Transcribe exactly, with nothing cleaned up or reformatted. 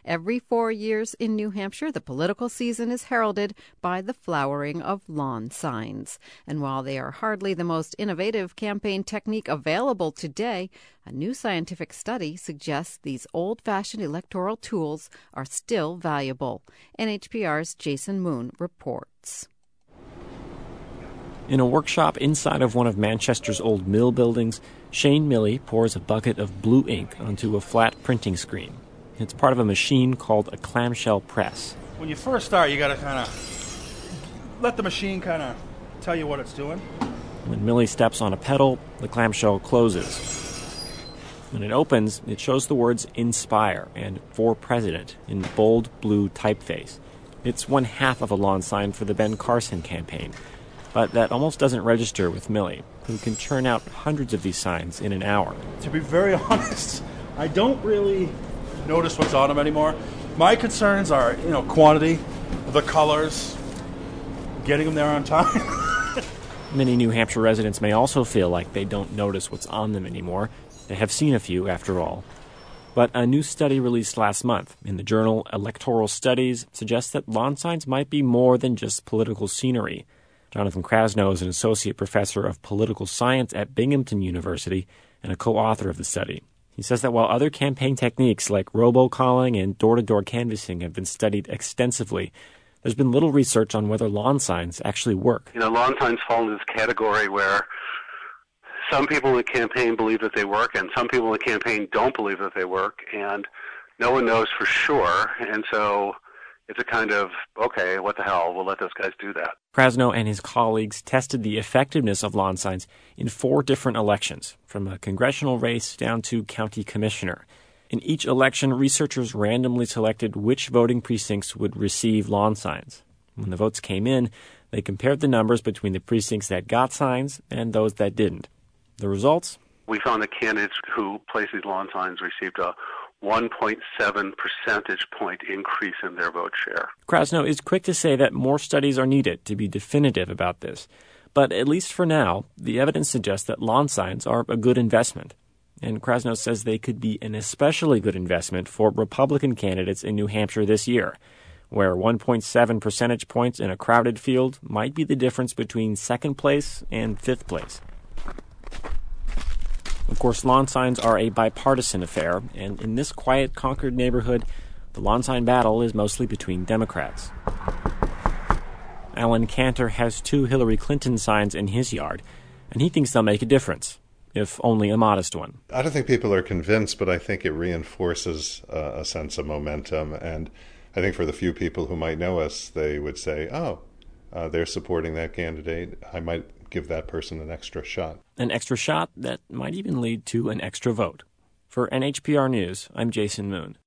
Every four years in New Hampshire, the political season is heralded by the flowering of lawn signs. And while they are hardly the most innovative campaign technique available today, a new scientific study suggests these old-fashioned electoral tools are still valuable. N H P R's Jason Moon reports. In a workshop inside of one of Manchester's old mill buildings, Shane Milley pours a bucket of blue ink onto a flat printing screen. It's part of a machine called a clamshell press. When you first start, you got to kind of let the machine kind of tell you what it's doing. When Milley steps on a pedal, the clamshell closes. When it opens, it shows the words "Inspire" and "For President" in bold blue typeface. It's one half of a lawn sign for the Ben Carson campaign. But that almost doesn't register with Milley, who can churn out hundreds of these signs in an hour. To be very honest, I don't really notice what's on them anymore. My concerns are, you know, quantity, the colors, getting them there on time. Many New Hampshire residents may also feel like they don't notice what's on them anymore. They have seen a few, after all. But a new study released last month in the journal Electoral Studies suggests that lawn signs might be more than just political scenery. Jonathan Krasno is an associate professor of political science at Binghamton University and a co-author of the study. He says that while other campaign techniques like robocalling and door-to-door canvassing have been studied extensively, there's been little research on whether lawn signs actually work. You know, lawn signs fall into this category where some people in the campaign believe that they work and some people in the campaign don't believe that they work, and no one knows for sure, and so it's a kind of, okay, what the hell, we'll let those guys do that. Krasno and his colleagues tested the effectiveness of lawn signs in four different elections, from a congressional race down to county commissioner. In each election, researchers randomly selected which voting precincts would receive lawn signs. When the votes came in, they compared the numbers between the precincts that got signs and those that didn't. The results? We found that candidates who placed these lawn signs received a one point seven percentage point increase in their vote share. Krasno is quick to say that more studies are needed to be definitive about this. But at least for now, the evidence suggests that lawn signs are a good investment. And Krasno says they could be an especially good investment for Republican candidates in New Hampshire this year, where one point seven percentage points in a crowded field might be the difference between second place and fifth place. Of course, lawn signs are a bipartisan affair, and in this quiet Concord neighborhood, the lawn sign battle is mostly between Democrats. Alan Cantor has two Hillary Clinton signs in his yard, and he thinks they'll make a difference, if only a modest one. I don't think people are convinced, but I think it reinforces uh, a sense of momentum, and I think for the few people who might know us, they would say, oh, uh, they're supporting that candidate. I might give that person an extra shot. An extra shot that might even lead to an extra vote. For N H P R News, I'm Jason Moon.